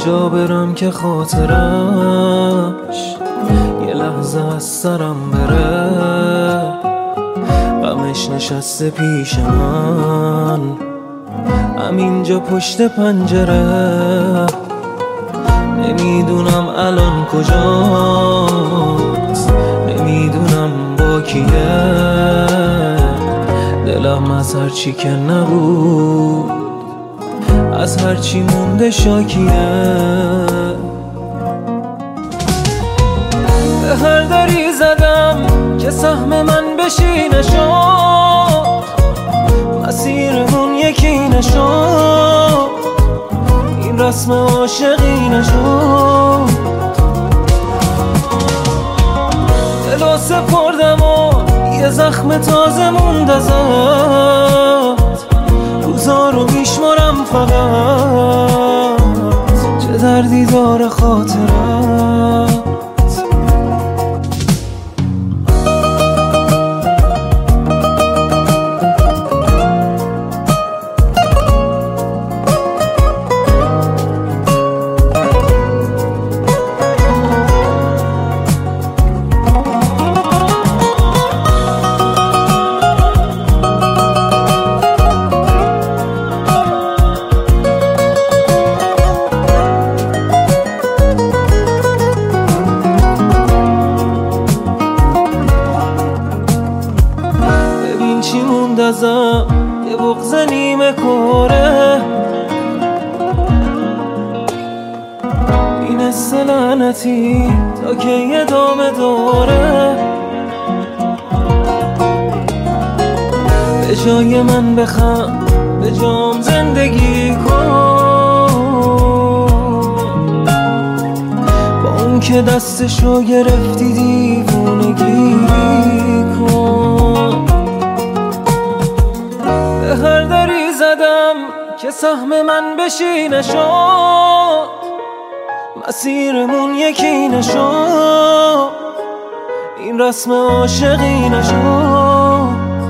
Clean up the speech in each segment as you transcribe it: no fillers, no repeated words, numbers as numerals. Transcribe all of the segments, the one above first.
جا برم که خاطرش یه لحظه از سرم بره. غمش نشسته پیش من همینجا پشت پنجره. نمیدونم الان کجاست، نمیدونم با کیه. دلم از هرچی که نبود، از هرچی مونده شاکیه. به هر دری زدم که سهم من بشی نشد، مسیرمون یکی نشد، این رسم عاشقی نشد. دلو سپردم و یه زخم تازه موند ازت، روزا رو میشمارم فقط، چه دردی داره خاطرت. چی موند ازم، یه بغض نیمه کاره، این حس لعنتی تا کی ادامه داره. به جای من بخند، به جام زندگی کن، با اون که دستشو گرفتی دیوونگی کن. به هر دری زدم که سهم من بشی نشد، مسیرمون یکی نشد، این رسم عاشقی نشد.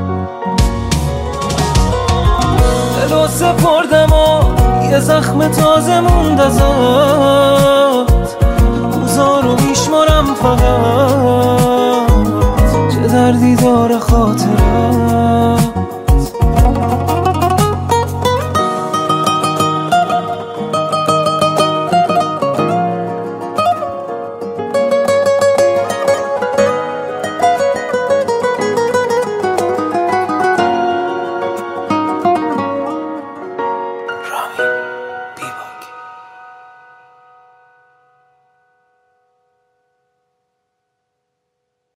دلو سپردم و یه زخم تازه موند ازت، روزا رو میشمارم فقط، چه دردی داره خاطر